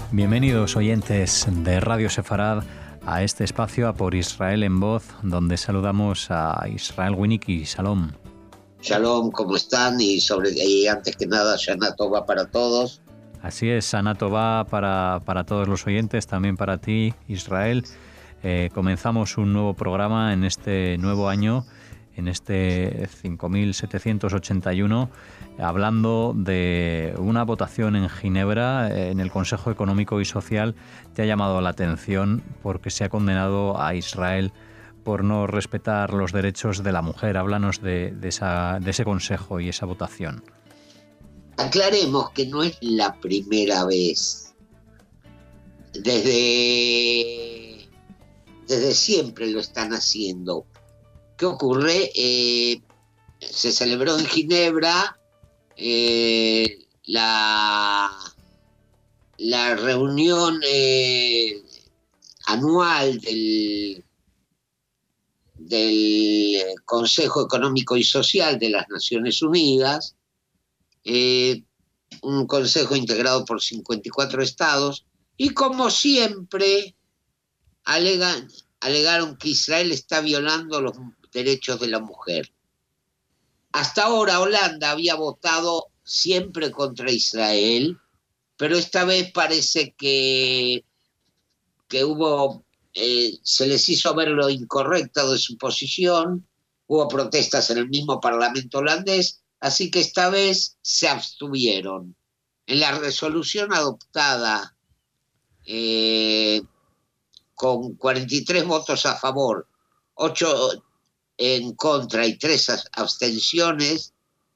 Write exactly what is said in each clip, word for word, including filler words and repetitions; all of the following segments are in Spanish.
Bienvenidos oyentes de Radio Sefarad a este espacio, a Por Israel en Voz, donde saludamos a Israel Winnicki. Shalom. Shalom, ¿cómo están? Y, sobre, y antes que nada, Shana Tova para todos. Así es, Shana Tova para, para todos los oyentes, también para ti, Israel. Eh, comenzamos un nuevo programa en este nuevo año, en este cinco mil setecientos ochenta y uno, hablando de una votación en Ginebra, en el Consejo Económico y Social, que ha llamado la atención porque se ha condenado a Israel por no respetar los derechos de la mujer. Háblanos de, de, esa, de ese consejo y esa votación. Aclaremos que no es la primera vez. Desde, desde siempre lo están haciendo. ¿Qué ocurre? Eh, se celebró en Ginebra eh, la, la reunión eh, anual del, del Consejo Económico y Social de las Naciones Unidas, eh, un consejo integrado por cincuenta y cuatro estados, y como siempre alegan, alegaron que Israel está violando los derechos de la mujer. Hasta ahora Holanda había votado siempre contra Israel, pero esta vez parece que, que hubo, eh, se les hizo ver lo incorrecto de su posición, hubo protestas en el mismo parlamento holandés, así que esta vez se abstuvieron. En la resolución adoptada eh, con cuarenta y tres votos a favor, ocho en contra y tres abstenciones,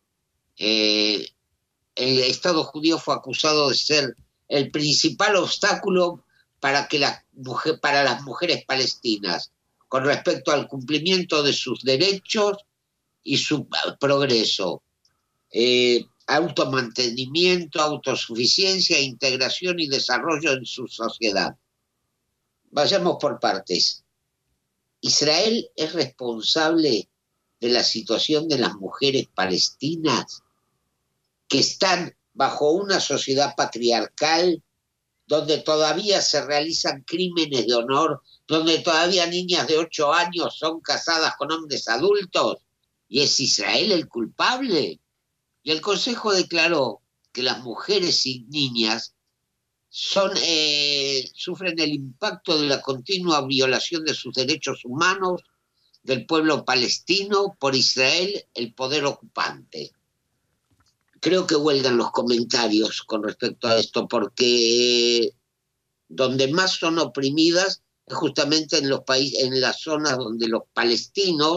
eh, el Estado judío fue acusado de ser el principal obstáculo para, que la mujer, para las mujeres palestinas con respecto al cumplimiento de sus derechos y su progreso, eh, automantenimiento, autosuficiencia, integración y desarrollo en su sociedad. Vayamos por partes. ¿Israel es responsable de la situación de las mujeres palestinas que están bajo una sociedad patriarcal donde todavía se realizan crímenes de honor, donde todavía niñas de ocho años son casadas con hombres adultos? ¿Y es Israel el culpable? Y el Consejo declaró que las mujeres y niñas Son, eh, sufren el impacto de la continua violación de sus derechos humanos del pueblo palestino por Israel, el poder ocupante. Creo que huelgan los comentarios con respecto a esto, porque donde más son oprimidas es justamente en los países, en las zonas donde los palestinos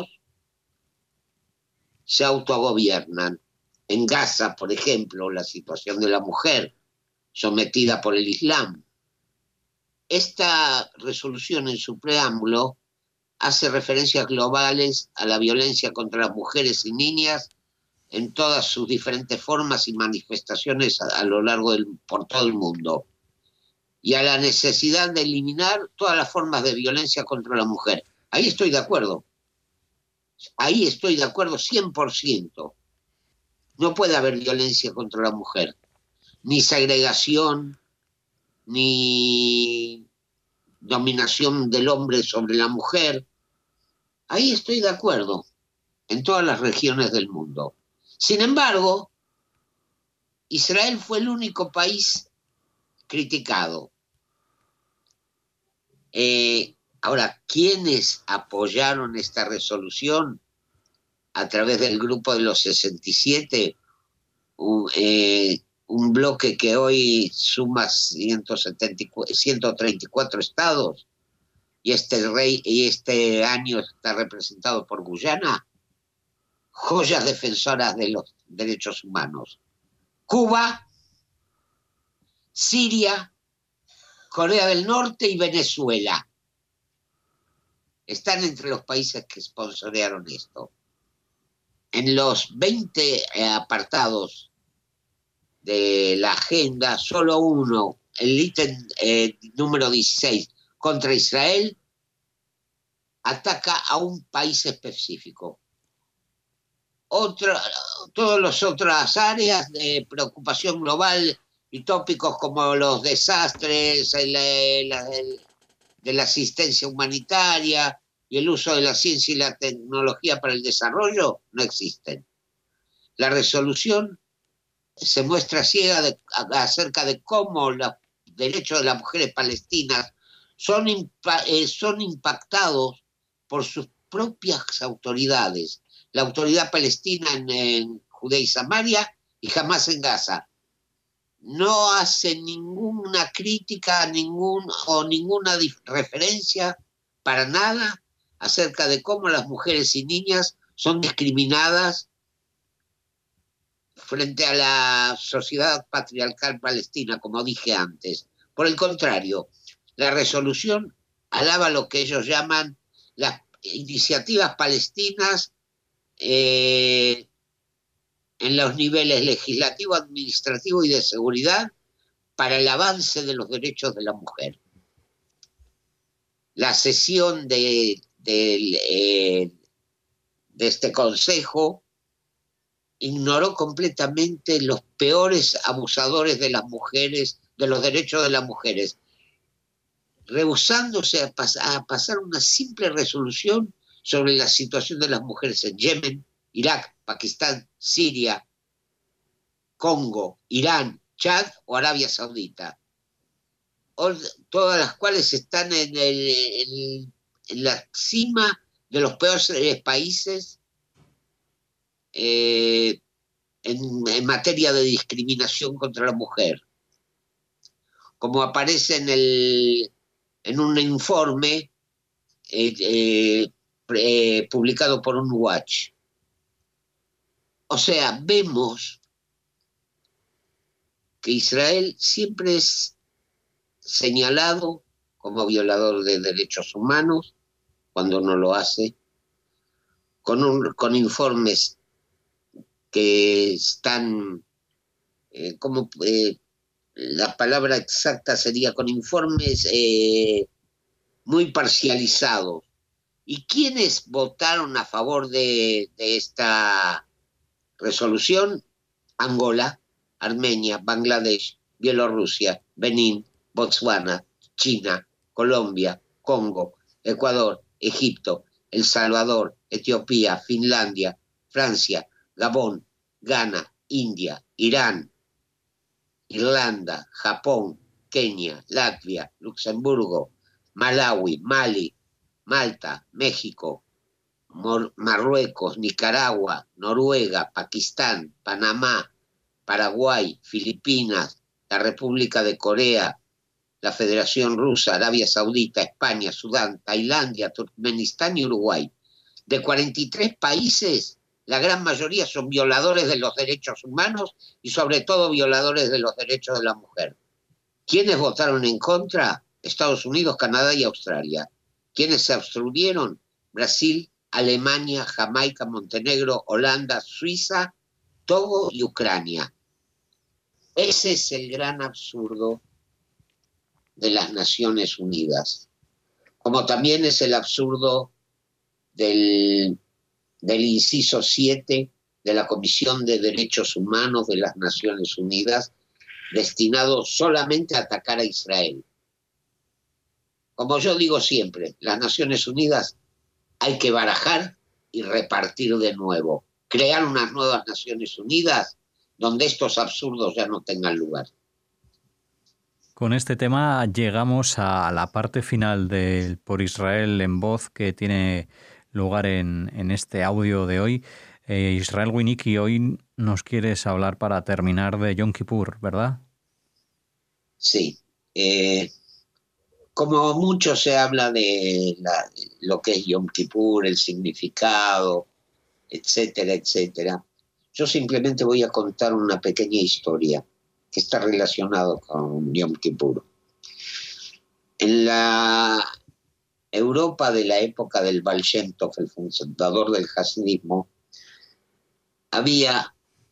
se autogobiernan. En Gaza, por ejemplo, la situación de la mujer sometida por el Islam. Esta resolución en su preámbulo hace referencias globales a la violencia contra las mujeres y niñas en todas sus diferentes formas y manifestaciones a, a lo largo del, por todo el mundo, y a la necesidad de eliminar todas las formas de violencia contra la mujer. Ahí estoy de acuerdo. Ahí estoy de acuerdo cien por ciento. No puede haber violencia contra la mujer. Ni segregación, ni dominación del hombre sobre la mujer. Ahí estoy de acuerdo, en todas las regiones del mundo. Sin embargo, Israel fue el único país criticado. Eh, ahora, ¿quiénes apoyaron esta resolución? A través del grupo de los sesenta y siete, uh, eh, un bloque que hoy suma ciento setenta y cuatro, ciento treinta y cuatro estados, y este, rey, y este año está representado por Guyana, joyas defensoras de los derechos humanos. Cuba, Siria, Corea del Norte y Venezuela están entre los países que sponsorearon esto. En los veinte eh, apartados de la agenda, solo uno, el ítem eh, número dieciséis, contra Israel, ataca a un país específico. Otra, todas las otras áreas de preocupación global y tópicos como los desastres, el, el, el, de la asistencia humanitaria y el uso de la ciencia y la tecnología para el desarrollo no existen. La resolución se muestra ciega de, a, acerca de cómo los derechos de las mujeres palestinas son, impa, eh, son impactados por sus propias autoridades. La autoridad palestina en, en Judea y Samaria y jamás en Gaza. No hace ninguna crítica ningún, o ninguna referencia para nada acerca de cómo las mujeres y niñas son discriminadas frente a la sociedad patriarcal palestina, como dije antes. Por el contrario, la resolución alaba lo que ellos llaman las iniciativas palestinas eh, en los niveles legislativo, administrativo y de seguridad para el avance de los derechos de la mujer. La sesión de, de, eh, de este Consejo ignoró completamente los peores abusadores de las mujeres, de los derechos de las mujeres, rehusándose a, pas a pasar una simple resolución sobre la situación de las mujeres en Yemen, Irak, Pakistán, Siria, Congo, Irán, Chad o Arabia Saudita, o, todas las cuales están en, el, en, en la cima de los peores países eh, en, en materia de discriminación contra la mujer, como aparece en, el, en un informe eh, eh, eh, publicado por un Watch. O sea, vemos que Israel siempre es señalado como violador de derechos humanos cuando no lo hace, con, un, con informes que están, eh, como eh, la palabra exacta sería con informes eh, muy parcializados. ¿Y quiénes votaron a favor de, de esta resolución? Angola, Armenia, Bangladesh, Bielorrusia, Benín, Botswana, China, Colombia, Congo, Ecuador, Egipto, El Salvador, Etiopía, Finlandia, Francia, Gabón, Ghana, India, Irán, Irlanda, Japón, Kenia, Latvia, Luxemburgo, Malawi, Mali, Malta, México, Marruecos, Nicaragua, Noruega, Pakistán, Panamá, Paraguay, Filipinas, la República de Corea, la Federación Rusa, Arabia Saudita, España, Sudán, Tailandia, Turkmenistán y Uruguay. De cuarenta y tres países, la gran mayoría son violadores de los derechos humanos y sobre todo violadores de los derechos de la mujer. ¿Quiénes votaron en contra? Estados Unidos, Canadá y Australia. ¿Quiénes se abstuvieron? Brasil, Alemania, Jamaica, Montenegro, Holanda, Suiza, Togo y Ucrania. Ese es el gran absurdo de las Naciones Unidas, como también es el absurdo del, del inciso siete de la Comisión de Derechos Humanos de las Naciones Unidas, destinado solamente a atacar a Israel. Como yo digo siempre, las Naciones Unidas hay que barajar y repartir de nuevo, crear unas nuevas Naciones Unidas donde estos absurdos ya no tengan lugar. Con este tema llegamos a la parte final del Por Israel en Voz que tiene lugar en, en este audio de hoy. Eh, Israel Winnicki, hoy nos quieres hablar para terminar de Yom Kippur, ¿verdad? Sí. Eh, como mucho se habla de la, lo que es Yom Kippur, el significado, etcétera, etcétera, yo simplemente voy a contar una pequeña historia que está relacionado con Yom Kippur. En la Europa de la época del Baal Shem Tov, el fundador del hasidismo, había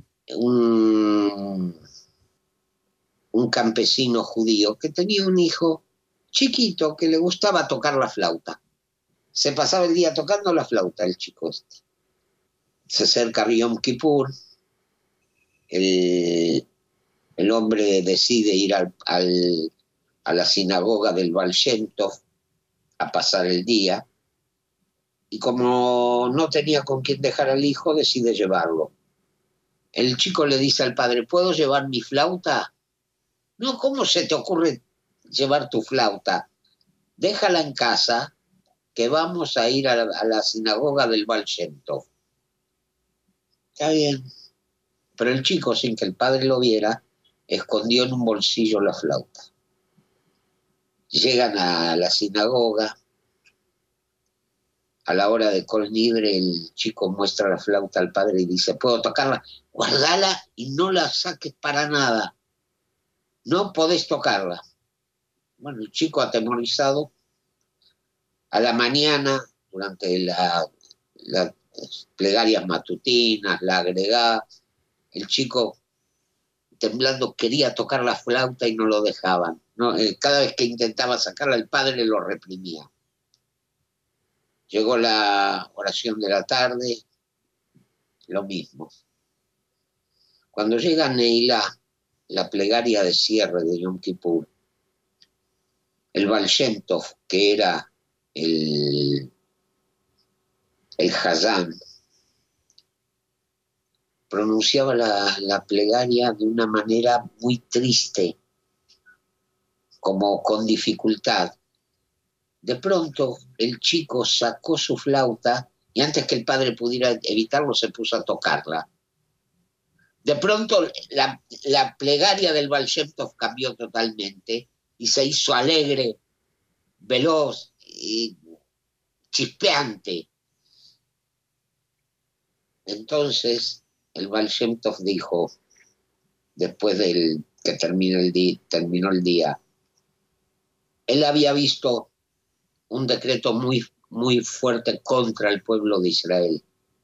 un, un campesino judío que tenía un hijo chiquito que le gustaba tocar la flauta. Se pasaba el día tocando la flauta el chico este. Se acerca Yom Kippur, el el hombre decide ir al, al, a la sinagoga del Baal Shem Tov a pasar el día, y como no tenía con quién dejar al hijo, decide llevarlo. El chico le dice al padre, ¿puedo llevar mi flauta? No, ¿cómo se te ocurre llevar tu flauta? Déjala en casa, que vamos a ir a la, a la sinagoga del Baal Shem Tov. Está bien. Pero el chico, sin que el padre lo viera, escondió en un bolsillo la flauta. Llegan a la sinagoga. A la hora de Kol Nidre, el chico muestra la flauta al padre y dice, ¿puedo tocarla? Guardala y no la saques para nada. No podés tocarla. Bueno, el chico atemorizado, a la mañana, durante la, las plegarias matutinas, la agregada, el chico, temblando, quería tocar la flauta y no lo dejaban. No, eh, cada vez que intentaba sacarla, el padre lo reprimía. Llegó la oración de la tarde, lo mismo. Cuando llega Neilá, la plegaria de cierre de Yom Kippur, el Baal Shem Tov, que era el, el Hazán, pronunciaba la, la plegaria de una manera muy triste, como con dificultad. De pronto el chico sacó su flauta y antes que el padre pudiera evitarlo se puso a tocarla. De pronto la, la plegaria del Baal Shem Tov cambió totalmente y se hizo alegre, veloz y chispeante. Entonces el Baal Shem Tov dijo, después de que terminó el, día, terminó el día, él había visto un decreto muy, muy fuerte contra el pueblo de Israel.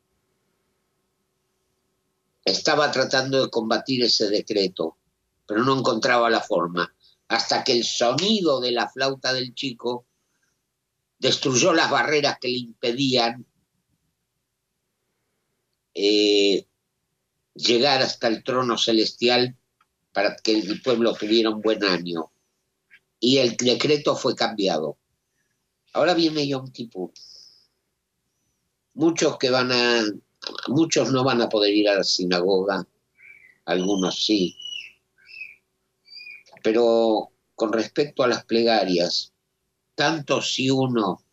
Estaba tratando de combatir ese decreto, pero no encontraba la forma, hasta que el sonido de la flauta del chico destruyó las barreras que le impedían eh, llegar hasta el trono celestial para que el pueblo tuviera un buen año. Y el decreto fue cambiado. Ahora viene Yom Kippur. Muchos que van a, muchos no van a poder ir a la sinagoga, algunos sí. Pero con respecto a las plegarias, tanto si uno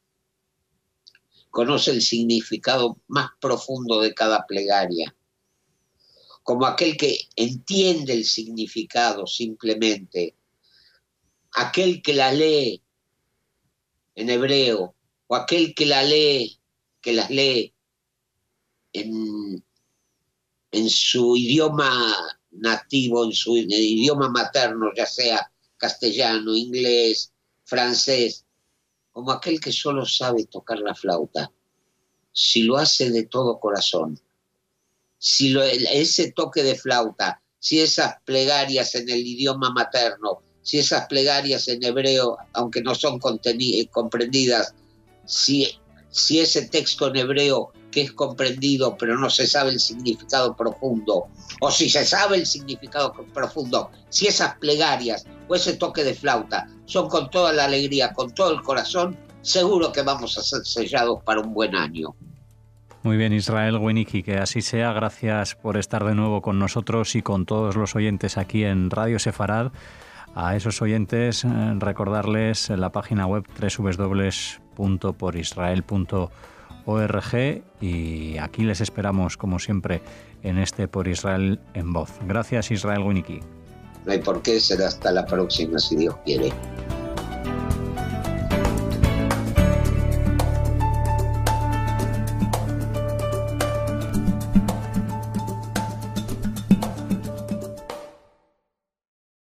conoce el significado más profundo de cada plegaria, como aquel que entiende el significado simplemente, aquel que la lee en hebreo, o aquel que la lee, que las lee en, en su idioma nativo, en su en el idioma materno, ya sea castellano, inglés, francés, como aquel que solo sabe tocar la flauta, si lo hace de todo corazón, si lo, ese toque de flauta, si esas plegarias en el idioma materno, si esas plegarias en hebreo, aunque no son comprendidas, si, si ese texto en hebreo que es comprendido pero no se sabe el significado profundo, o si se sabe el significado profundo, si esas plegarias o ese toque de flauta son con toda la alegría, con todo el corazón, seguro que vamos a ser sellados para un buen año. Muy bien, Israel Winicky, que así sea. Gracias por estar de nuevo con nosotros y con todos los oyentes aquí en Radio Sefarad. A esos oyentes, recordarles la página web doble u doble u doble u punto por israel punto org y aquí les esperamos, como siempre, en este Por Israel en Voz. Gracias, Israel Winicky. No hay por qué, será hasta la próxima, si Dios quiere.